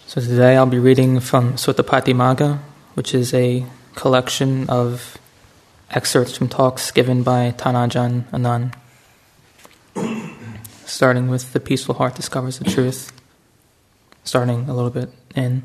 So today I'll be reading from Sutta Patimokkha, which is a collection of excerpts from talks given by Tanajan Anand. Starting with the peaceful heart discovers the truth. Starting a little bit in.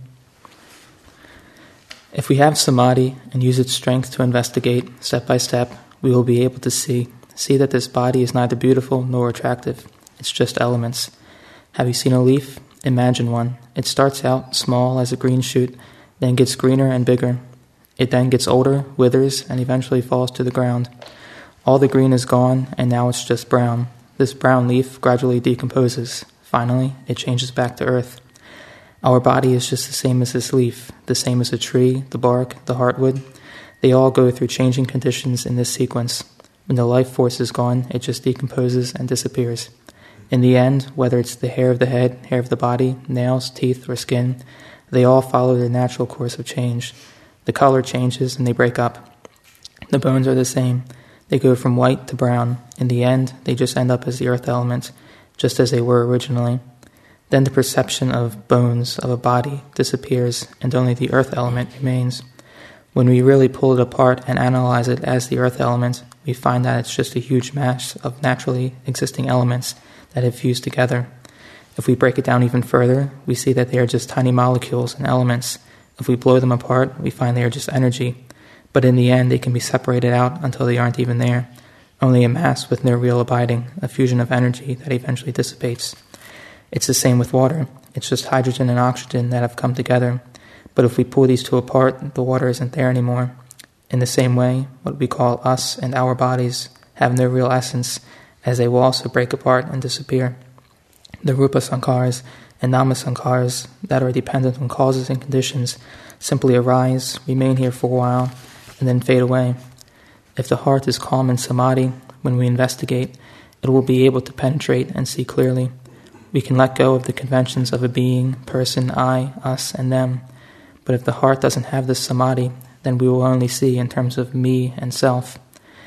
If we have samadhi and use its strength to investigate step by step, we will be able to see that this body is neither beautiful nor attractive. It's just elements. Have you seen a leaf? Imagine one. It starts out small as a green shoot, then gets greener and bigger. It then gets older, withers, and eventually falls to the ground. All the green is gone, and now it's just brown. This brown leaf gradually decomposes. Finally, it changes back to earth. Our body is just the same as this leaf, the same as a tree, the bark, the heartwood. They all go through changing conditions in this sequence. When the life force is gone, it just decomposes and disappears. In the end, whether it's the hair of the head, hair of the body, nails, teeth, or skin, they all follow their natural course of change. The color changes and they break up. The bones are the same. They go from white to brown. In the end, they just end up as the earth element, just as they were originally. Then the perception of bones of a body disappears and only the earth element remains. When we really pull it apart and analyze it as the earth element, we find that it's just a huge mass of naturally existing elements that have fused together. If we break it down even further, we see that they are just tiny molecules and elements. If we blow them apart, we find they are just energy. But in the end, they can be separated out until they aren't even there. Only a mass with no real abiding, a fusion of energy that eventually dissipates. It's the same with water. It's just hydrogen and oxygen that have come together. But if we pull these two apart, the water isn't there anymore. In the same way, what we call us and our bodies have no real essence, as they will also break apart and disappear. The Rupa Sankharas and Nama Sankharas that are dependent on causes and conditions simply arise, remain here for a while, and then fade away. If the heart is calm in samadhi, when we investigate, it will be able to penetrate and see clearly. We can let go of the conventions of a being, person, I, us, and them. But if the heart doesn't have this samadhi, then we will only see in terms of me and self.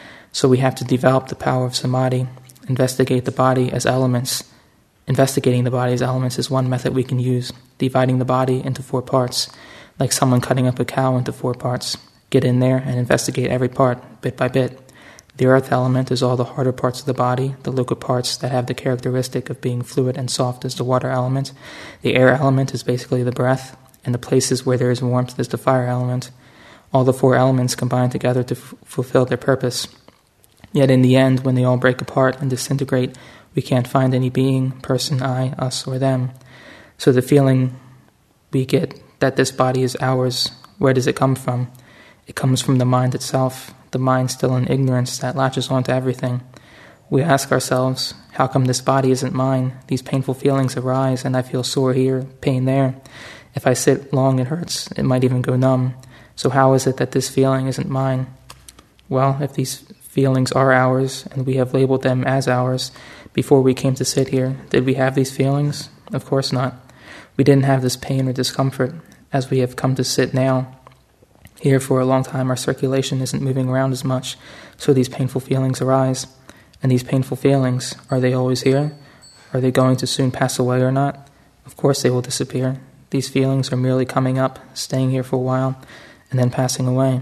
So we have to develop the power of samadhi, investigate the body as elements. Investigating the body as elements is one method we can use, dividing the body into 4 parts, like someone cutting up a cow into 4 parts. Get in there and investigate every part, bit by bit. The earth element is all the harder parts of the body, the liquid parts that have the characteristic of being fluid and soft is the water element. The air element is basically the breath, and the places where there is warmth is the fire element. All the 4 elements combine together to fulfill their purpose. Yet in the end, when they all break apart and disintegrate, we can't find any being, person, I, us, or them. So the feeling we get that this body is ours, where does it come from? It comes from the mind itself, the mind still in ignorance that latches onto everything. We ask ourselves, how come this body isn't mine? These painful feelings arise and I feel sore here, pain there. If I sit long, it hurts. It might even go numb. So how is it that this feeling isn't mine? Well, if these feelings are ours and we have labeled them as ours, before we came to sit here, did we have these feelings? Of course not. We didn't have this pain or discomfort as we have come to sit now. Here for a long time our circulation isn't moving around as much, so these painful feelings arise. And these painful feelings, are they always here? Are they going to soon pass away or not? Of course they will disappear. These feelings are merely coming up, staying here for a while, and then passing away.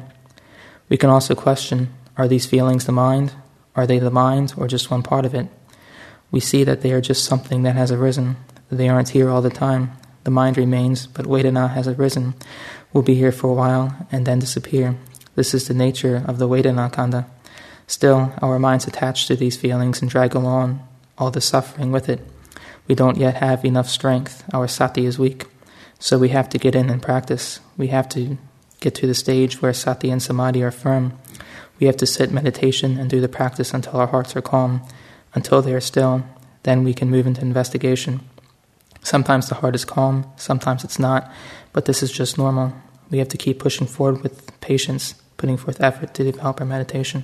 We can also question, are these feelings the mind? Are they the mind or just one part of it? We see that they are just something that has arisen. They aren't here all the time. The mind remains, but Vedana has arisen, will be here for a while, and then disappear. This is the nature of the Vedana Khandha. Still, our minds attach to these feelings and drag along all the suffering with it. We don't yet have enough strength. Our sati is weak. So we have to get in and practice. We have to get to the stage where sati and samadhi are firm. We have to sit meditation and do the practice until our hearts are calm, until they are still. Then we can move into investigation. Sometimes the heart is calm, sometimes it's not, but this is just normal. We have to keep pushing forward with patience, putting forth effort to develop our meditation.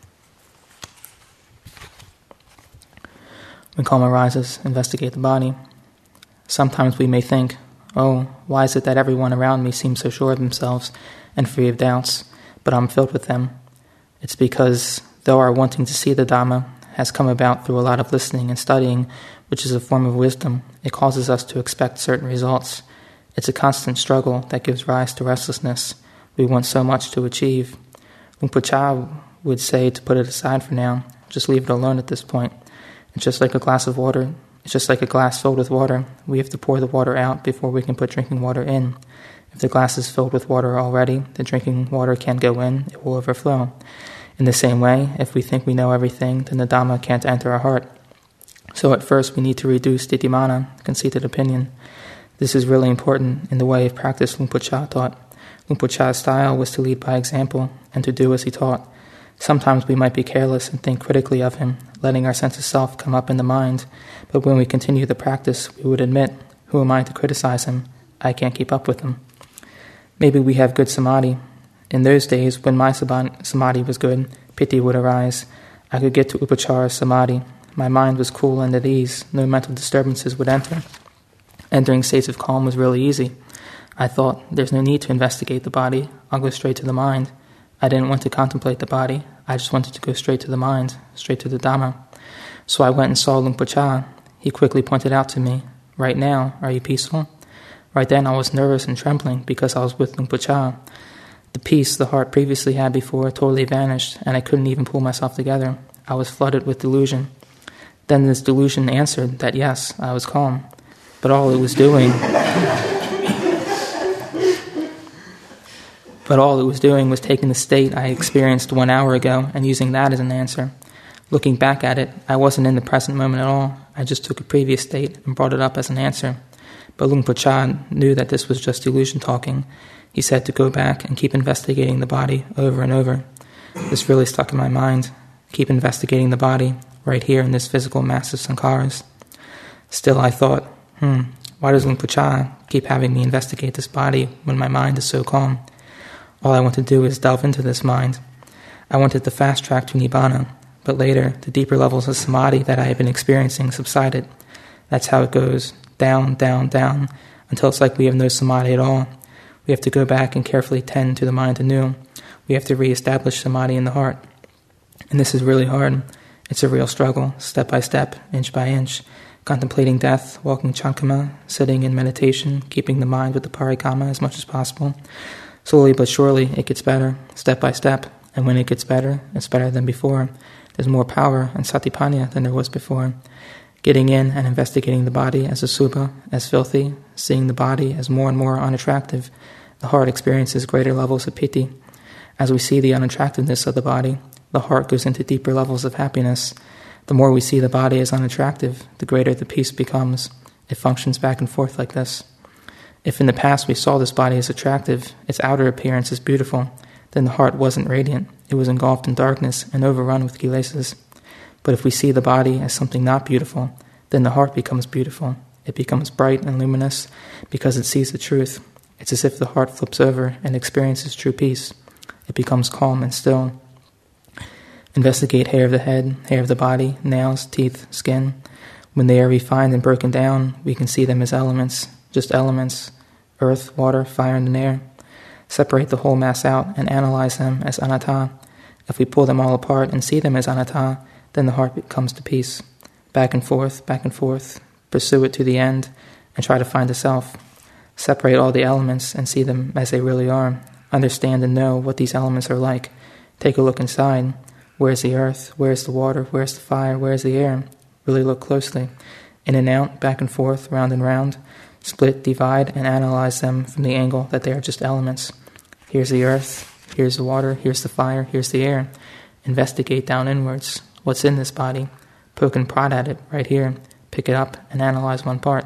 When calm arises, investigate the body. Sometimes we may think, oh, why is it that everyone around me seems so sure of themselves and free of doubts, but I'm filled with them? It's because, though our wanting to see the Dhamma has come about through a lot of listening and studying, which is a form of wisdom, it causes us to expect certain results. It's a constant struggle that gives rise to restlessness. We want so much to achieve. Luang Por Chah would say to put it aside for now, just leave it alone at this point. It's just like a glass of water. It's just like a glass filled with water. We have to pour the water out before we can put drinking water in. If the glass is filled with water already, the drinking water can't go in, it will overflow. In the same way, if we think we know everything, then the Dhamma can't enter our heart. So at first we need to reduce Ditthimana, conceited opinion. This is really important in the way of practice Luang Por Chah taught. Luang Por Chah's style was to lead by example and to do as he taught. Sometimes we might be careless and think critically of him, letting our sense of self come up in the mind, but when we continue the practice, we would admit, who am I to criticize him? I can't keep up with him. Maybe we have good samadhi. In those days, when my samadhi was good, piti would arise. I could get to upachara samadhi. My mind was cool and at ease. No mental disturbances would enter. Entering states of calm was really easy. I thought, there's no need to investigate the body. I'll go straight to the mind. I didn't want to contemplate the body. I just wanted to go straight to the mind, straight to the Dhamma. So I went and saw Luang Por Chah. He quickly pointed out to me, right now, are you peaceful? Right then I was nervous and trembling because I was with Luang Por Chah. The peace the heart previously had before totally vanished, and I couldn't even pull myself together. I was flooded with delusion. Then this delusion answered that yes, I was calm. But all it was doing was taking the state I experienced 1 hour ago and using that as an answer. Looking back at it, I wasn't in the present moment at all. I just took a previous state and brought it up as an answer. But Luang Por Chah knew that this was just illusion talking. He said to go back and keep investigating the body over and over. This really stuck in my mind. Keep investigating the body, right here in this physical mass of sankharas. Still I thought, why does Luang Por Chah keep having me investigate this body when my mind is so calm? All I want to do is delve into this mind. I wanted the fast track to Nibbana, but later the deeper levels of samadhi that I had been experiencing subsided. That's how it goes, down, down, down, until it's like we have no samadhi at all. We have to go back and carefully tend to the mind anew. We have to reestablish samadhi in the heart. And this is really hard. It's a real struggle, step by step, inch by inch, contemplating death, walking chankama, sitting in meditation, keeping the mind with the parikama as much as possible. Slowly but surely, it gets better, step by step, and when it gets better, it's better than before. There's more power and satipanya than there was before. Getting in and investigating the body as a subha, as filthy, seeing the body as more and more unattractive, the heart experiences greater levels of piti. As we see the unattractiveness of the body, the heart goes into deeper levels of happiness. The more we see the body as unattractive, the greater the peace becomes. It functions back and forth like this. If in the past we saw this body as attractive, its outer appearance as beautiful, then the heart wasn't radiant. It was engulfed in darkness and overrun with kilesas. But if we see the body as something not beautiful, then the heart becomes beautiful. It becomes bright and luminous because it sees the truth. It's as if the heart flips over and experiences true peace. It becomes calm and still. Investigate hair of the head, hair of the body, nails, teeth, skin. When they are refined and broken down, we can see them as elements, just elements, earth, water, fire, and air. Separate the whole mass out and analyze them as anatta. If we pull them all apart and see them as anatta, then the heart comes to peace. Back and forth, pursue it to the end, and try to find the self. Separate all the elements and see them as they really are. Understand and know what these elements are like. Take a look inside. Where's the earth? Where's the water? Where's the fire? Where's the air? Really look closely. In and out, back and forth, round and round. Split, divide, and analyze them from the angle that they are just elements. Here's the earth, here's the water, here's the fire, here's the air. Investigate down inwards. What's in this body? Poke and prod at it right here. Pick it up and analyze one part.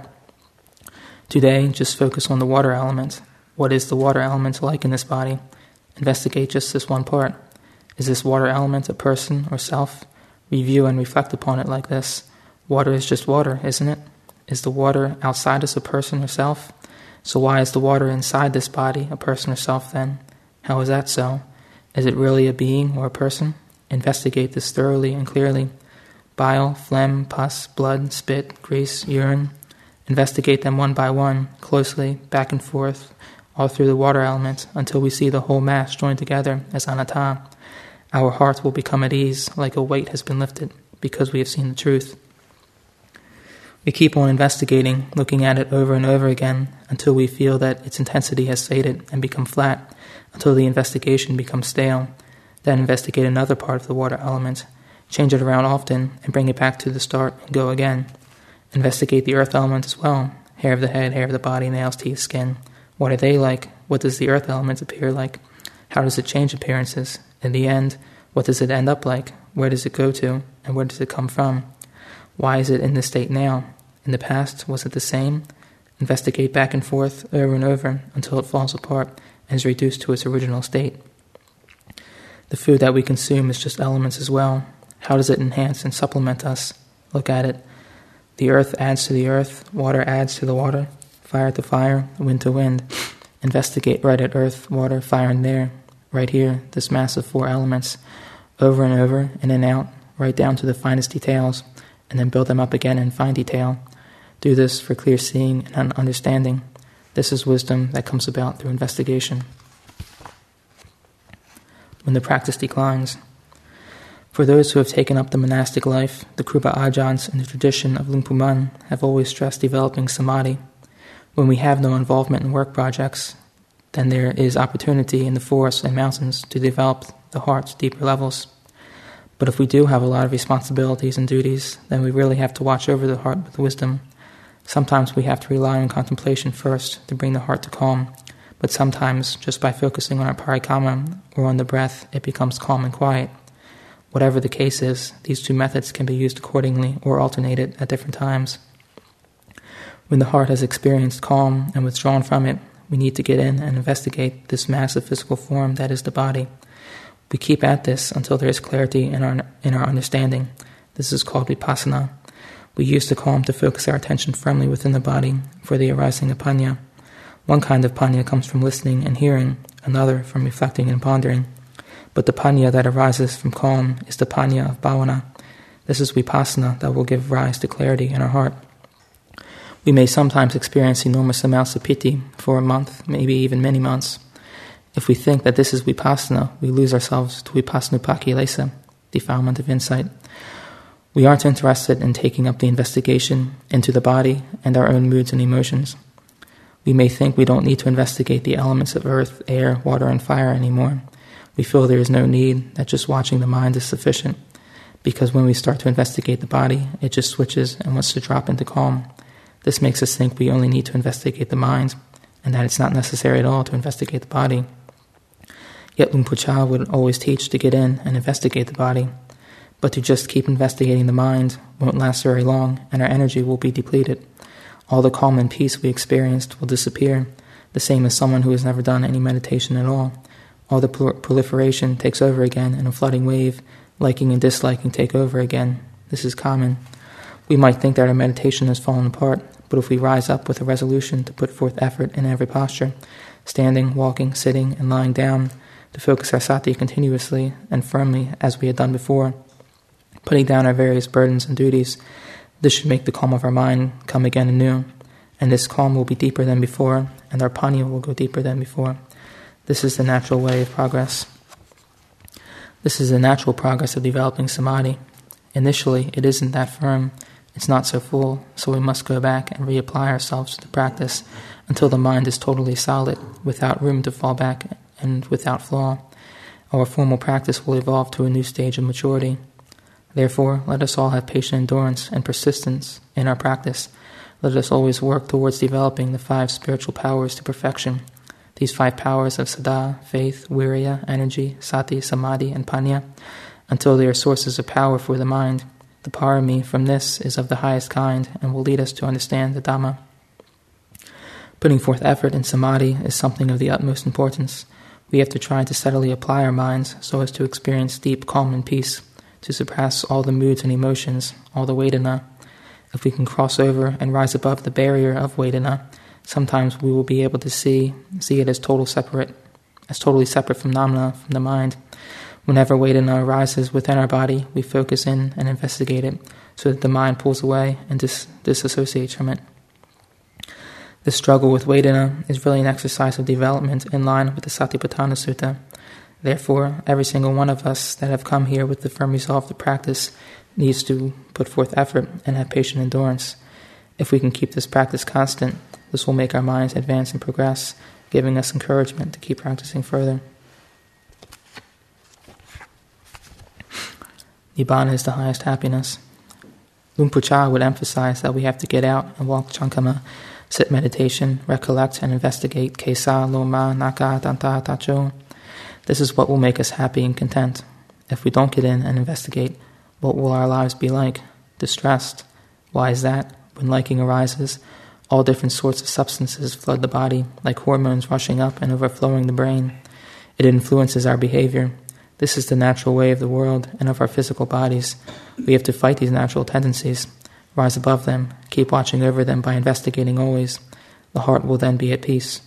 Today, just focus on the water element. What is the water element like in this body? Investigate just this one part. Is this water element a person or self? Review and reflect upon it like this. Water is just water, isn't it? Is the water outside us a person or self? So why is the water inside this body a person or self then? How is that so? Is it really a being or a person? Investigate this thoroughly and clearly. Bile, phlegm, pus, blood, spit, grease, urine. Investigate them one by one, closely, back and forth, all through the water element, until we see the whole mass joined together as anatta. Our heart will become at ease, like a weight has been lifted, because we have seen the truth. We keep on investigating, looking at it over and over again until we feel that its intensity has faded and become flat, until the investigation becomes stale. Then investigate another part of the water element, change it around often, and bring it back to the start and go again. Investigate the earth element as well. Hair of the head, hair of the body, nails, teeth, skin. What are they like? What does the earth element appear like? How does it change appearances? In the end, what does it end up like? Where does it go to? And where does it come from? Why is it in this state now? In the past, was it the same? Investigate back and forth, over and over, until it falls apart and is reduced to its original state. The food that we consume is just elements as well. How does it enhance and supplement us? Look at it. The earth adds to the earth, water adds to the water, fire to fire, wind to wind. Investigate right at earth, water, fire, and there. Right here, this mass of 4 elements. Over and over, in and out, right down to the finest details, and then build them up again in fine detail. Do this for clear seeing and understanding. This is wisdom that comes about through investigation. When the practice declines. For those who have taken up the monastic life, the Krupa Ajahns in the tradition of Luang Pu Man have always stressed developing samadhi. When we have no involvement in work projects, then there is opportunity in the forests and mountains to develop the heart to deeper levels. But if we do have a lot of responsibilities and duties, then we really have to watch over the heart with wisdom. Sometimes we have to rely on contemplation first to bring the heart to calm, but sometimes, just by focusing on our parikama or on the breath, it becomes calm and quiet. Whatever the case is, these 2 methods can be used accordingly or alternated at different times. When the heart has experienced calm and withdrawn from it, we need to get in and investigate this massive physical form that is the body. We keep at this until there is clarity in our understanding. This is called vipassana. We use the calm to focus our attention firmly within the body for the arising of panya. One kind of panya comes from listening and hearing, another from reflecting and pondering. But the panya that arises from calm is the panya of bhavana. This is vipassana that will give rise to clarity in our heart. We may sometimes experience enormous amounts of piti for a month, maybe even many months. If we think that this is vipassana, we lose ourselves to vipassanupakilesa, defilement of insight. We aren't interested in taking up the investigation into the body and our own moods and emotions. We may think we don't need to investigate the elements of earth, air, water, and fire anymore. We feel there is no need, that just watching the mind is sufficient, because when we start to investigate the body, it just switches and wants to drop into calm. This makes us think we only need to investigate the mind, and that it's not necessary at all to investigate the body. Yet Luang Pu Cha would always teach to get in and investigate the body, but to just keep investigating the mind won't last very long, and our energy will be depleted. All the calm and peace we experienced will disappear, the same as someone who has never done any meditation at all. All the proliferation takes over again in a flooding wave, liking and disliking take over again. This is common. We might think that our meditation has fallen apart, but if we rise up with a resolution to put forth effort in every posture, standing, walking, sitting, and lying down, to focus our sati continuously and firmly as we had done before, putting down our various burdens and duties, this should make the calm of our mind come again anew, and this calm will be deeper than before, and our panya will go deeper than before. This is the natural way of progress. This is the natural progress of developing samadhi. Initially, it isn't that firm, it's not so full, so we must go back and reapply ourselves to the practice until the mind is totally solid, without room to fall back and without flaw. Our formal practice will evolve to a new stage of maturity. Therefore, let us all have patient endurance and persistence in our practice. Let us always work towards developing the 5 spiritual powers to perfection. These 5 powers of Saddha, faith, virya, energy, sati, samadhi, and panya, until they are sources of power for the mind. The parami from this is of the highest kind and will lead us to understand the Dhamma. Putting forth effort in samadhi is something of the utmost importance. We have to try to steadily apply our minds so as to experience deep calm and peace, to surpass all the moods and emotions, all the Vedana. If we can cross over and rise above the barrier of Vedana, sometimes we will be able to see it as totally separate from namana, from the mind. Whenever Vedana arises within our body, we focus in and investigate it, so that the mind pulls away and disassociates from it. The struggle with Vedana is really an exercise of development in line with the Satipatthana Sutta. Therefore, every single one of us that have come here with the firm resolve to practice needs to put forth effort and have patient endurance. If we can keep this practice constant, this will make our minds advance and progress, giving us encouragement to keep practicing further. Nibbana is the highest happiness. Luang Pu would emphasize that we have to get out and walk Chankama, sit meditation, recollect, and investigate Kesa, Loma, Naka, Danta, Tacho. This is what will make us happy and content. If we don't get in and investigate, what will our lives be like? Distressed. Why is that? When liking arises, all different sorts of substances flood the body, like hormones rushing up and overflowing the brain. It influences our behavior. This is the natural way of the world and of our physical bodies. We have to fight these natural tendencies, rise above them, keep watching over them by investigating always. The heart will then be at peace.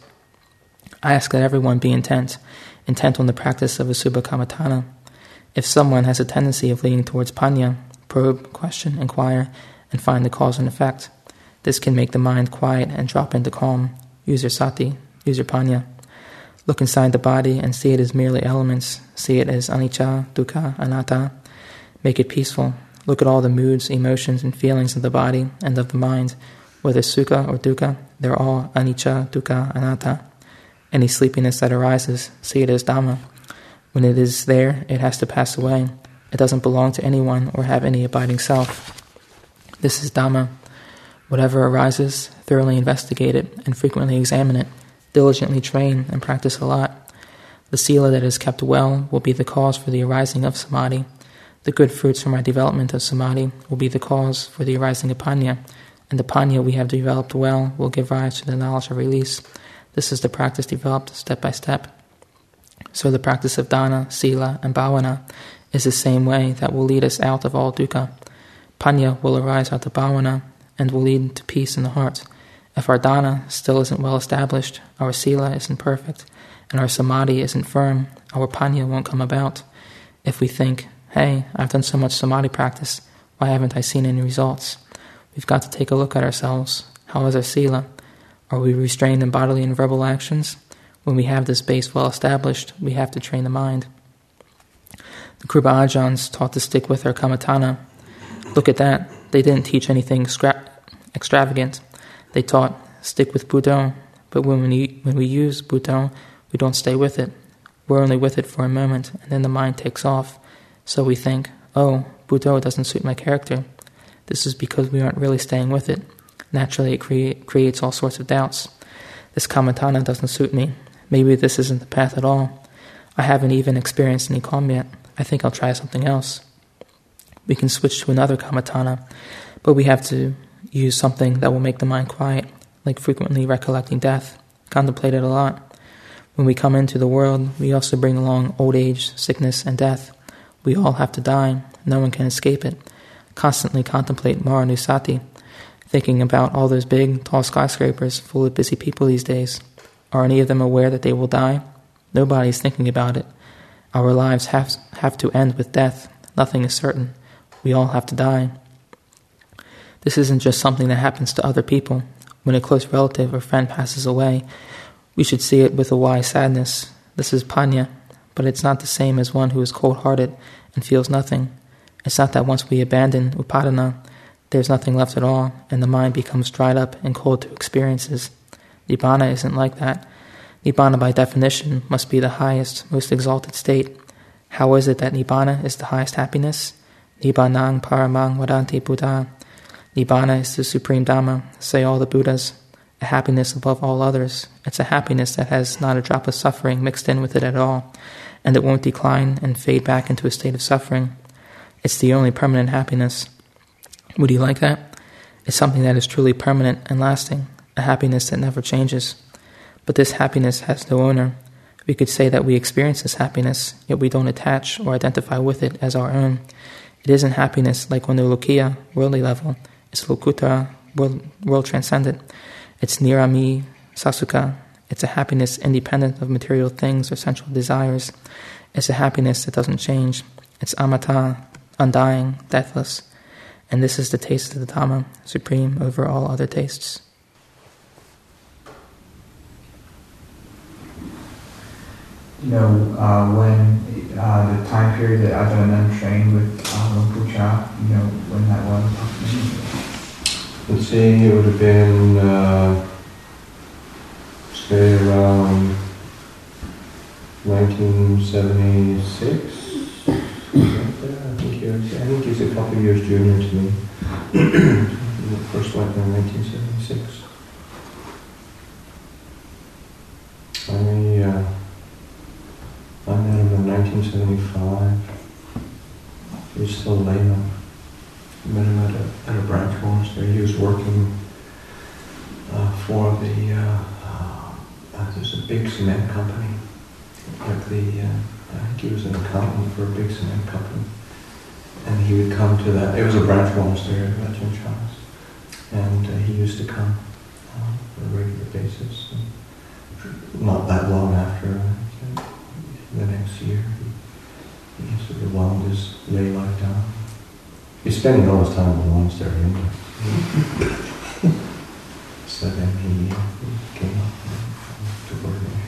I ask that everyone be intent on the practice of Asubha Kamatana. If someone has a tendency of leaning towards panya, probe, question, inquire, and find the cause and effect, this can make the mind quiet and drop into calm. Use your sati, use your panya. Look inside the body and see it as merely elements. See it as anicca, dukkha, anatta. Make it peaceful. Look at all the moods, emotions, and feelings of the body and of the mind. Whether sukha or dukkha, they're all anicca, dukkha, anatta. Any sleepiness that arises, see it as dhamma. When it is there, it has to pass away. It doesn't belong to anyone or have any abiding self. This is dhamma. Whatever arises, thoroughly investigate it and frequently examine it. Diligently train and practice a lot. The sila that is kept well will be the cause for the arising of samadhi. The good fruits from our development of samadhi will be the cause for the arising of panya, and the panya we have developed well will give rise to the knowledge of release. This is the practice developed step by step. So the practice of dana, sila, and bhavana is the same way that will lead us out of all dukkha. Panya will arise out of bhavana and will lead to peace in the heart. If our dana still isn't well established, our sila isn't perfect, and our samadhi isn't firm, our panya won't come about. If we think, hey, I've done so much samadhi practice, why haven't I seen any results? We've got to take a look at ourselves. How is our sila? Are we restrained in bodily and verbal actions? When we have this base well established, we have to train the mind. The Kruba Ajahns taught to stick with our kamatana. Look at that. They didn't teach anything extravagant. They taught, stick with Buddho, but when we use Buddho, we don't stay with it. We're only with it for a moment, and then the mind takes off. So we think, oh, Buddho doesn't suit my character. This is because we aren't really staying with it. Naturally, it creates all sorts of doubts. This kamatana doesn't suit me. Maybe this isn't the path at all. I haven't even experienced any calm yet. I think I'll try something else. We can switch to another kamatana, but we have to use something that will make the mind quiet, like frequently recollecting death. Contemplate it a lot. When we come into the world, we also bring along old age, sickness, and death. We all have to die. No one can escape it. Constantly contemplate Maranusati, thinking about all those big, tall skyscrapers full of busy people these days. Are any of them aware that they will die? Nobody's thinking about it. Our lives have to end with death. Nothing is certain. We all have to die. This isn't just something that happens to other people. When a close relative or friend passes away, we should see it with a wise sadness. This is panya, but it's not the same as one who is cold-hearted and feels nothing. It's not that once we abandon upadana, there's nothing left at all, and the mind becomes dried up and cold to experiences. Nibbana isn't like that. Nibbana, by definition, must be the highest, most exalted state. How is it that Nibbana is the highest happiness? Nibbanang paramang vadanti Buddha. Nibbana is the supreme Dhamma, say all the Buddhas, a happiness above all others. It's a happiness that has not a drop of suffering mixed in with it at all, and it won't decline and fade back into a state of suffering. It's the only permanent happiness. Would you like that? It's something that is truly permanent and lasting, a happiness that never changes. But this happiness has no owner. We could say that we experience this happiness, yet we don't attach or identify with it as our own. It isn't happiness like on the lokiya, worldly level. It's lokuttara, world transcendent. It's nirami, sasukha. It's a happiness independent of material things or sensual desires. It's a happiness that doesn't change. It's amata, undying, deathless. And this is the taste of the Dhamma, supreme over all other tastes. When the time period that Ajahn trained with Luang Pu Cha, when that was. let's see, it would have been, say, around 1976. I think he's a couple of years junior to me. First went in 1976. I met him in 1975. He was still a layman. I met him at a branch monastery. He was working for there's a big cement company. I think he was an accountant for a big cement company. And he would come to that. It was a branch monastery at Ajahn Chah's. And he used to come on a regular basis. And not that long after, the next year, he sort of wound his lay life down. He's spending all his time in the monastery anyway. So then he came up to ordination.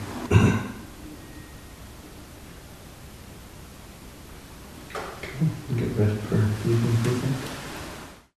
Okay, get ready for evening treatment.